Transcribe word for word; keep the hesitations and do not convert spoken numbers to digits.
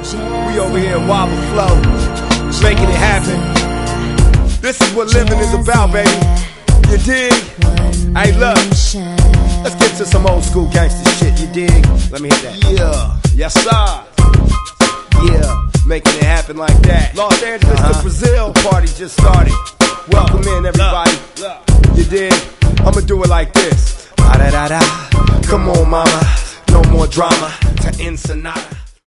We over here at Wobble Flow, making it happen. This is what living is about, baby. You dig? Hey, look, let's get to some old school gangster shit, you dig? Let me hit that. Yeah, yes sir. Yeah, making it happen like that. Los Angeles uh-huh. to Brazil, the party just started. Welcome in, everybody. You dig? I'ma do it like this. Da da da da. Come on, mama. No more drama. To Ensenada.